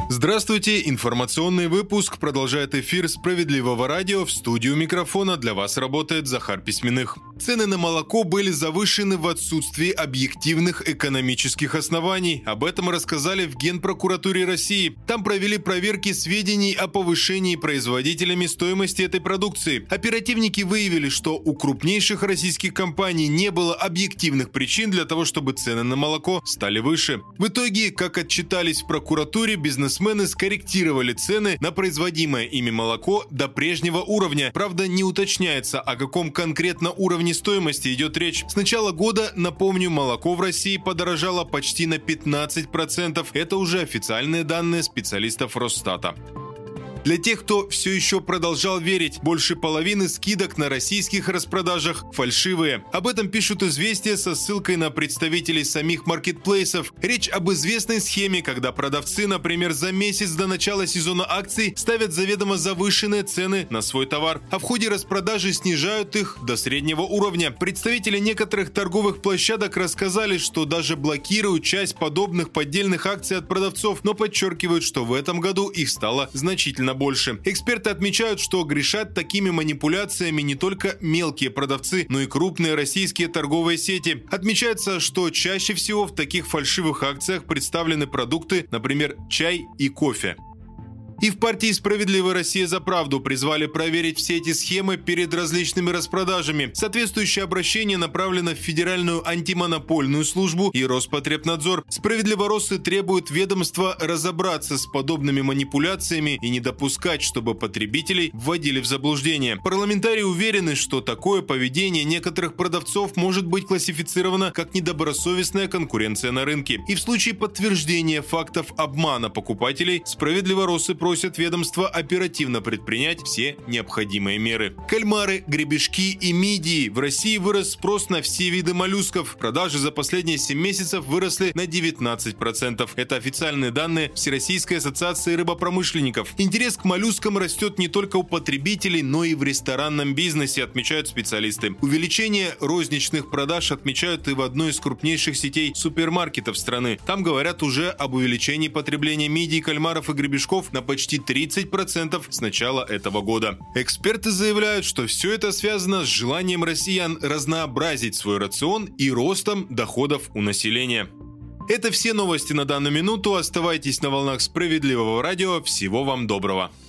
Здравствуйте, информационный выпуск продолжает эфир «Справедливого радио». В студию микрофона для вас работает Захар Письменных. Цены на молоко были завышены в отсутствии объективных экономических оснований. Об этом рассказали в Генпрокуратуре России. Там провели проверки сведений о повышении производителями стоимости этой продукции. Оперативники выявили, что у крупнейших российских компаний не было объективных причин для того, чтобы цены на молоко стали выше. В итоге, как отчитались в прокуратуре, бизнесмены скорректировали цены на производимое ими молоко до прежнего уровня. Правда, не уточняется, о каком конкретно уровне стоимости идет речь. С начала года, напомню, молоко в России подорожало почти на 15%. Это уже официальные данные специалистов Росстата. Для тех, кто все еще продолжал верить, больше половины скидок на российских распродажах фальшивые. Об этом пишут «Известия» со ссылкой на представителей самих маркетплейсов. Речь об известной схеме, когда продавцы, например, за месяц до начала сезона акций ставят заведомо завышенные цены на свой товар, а в ходе распродажи снижают их до среднего уровня. Представители некоторых торговых площадок рассказали, что даже блокируют часть подобных поддельных акций от продавцов, но подчеркивают, что в этом году их стало значительно больше. Эксперты отмечают, что грешат такими манипуляциями не только мелкие продавцы, но и крупные российские торговые сети. Отмечается, что чаще всего в таких фальшивых акциях представлены продукты, например, чай и кофе. И в партии «Справедливая Россия за правду» призвали проверить все эти схемы перед различными распродажами. Соответствующее обращение направлено в Федеральную антимонопольную службу и Роспотребнадзор. Справедливороссы требуют ведомства разобраться с подобными манипуляциями и не допускать, чтобы потребителей вводили в заблуждение. Парламентарии уверены, что такое поведение некоторых продавцов может быть классифицировано как недобросовестная конкуренция на рынке. И в случае подтверждения фактов обмана покупателей справедливороссы просят ведомство оперативно предпринять все необходимые меры. Кальмары, гребешки и мидии. В России вырос спрос на все виды моллюсков. Продажи за последние 7 месяцев выросли на 19%. Это официальные данные Всероссийской ассоциации рыбопромышленников. Интерес к моллюскам растет не только у потребителей, но и в ресторанном бизнесе, отмечают специалисты. Увеличение розничных продаж отмечают и в одной из крупнейших сетей супермаркетов страны. Там говорят уже об увеличении потребления мидий, кальмаров и гребешков на почти 30% с начала этого года. Эксперты заявляют, что все это связано с желанием россиян разнообразить свой рацион и ростом доходов у населения. Это все новости на данную минуту. Оставайтесь на волнах «Справедливого радио». Всего вам доброго.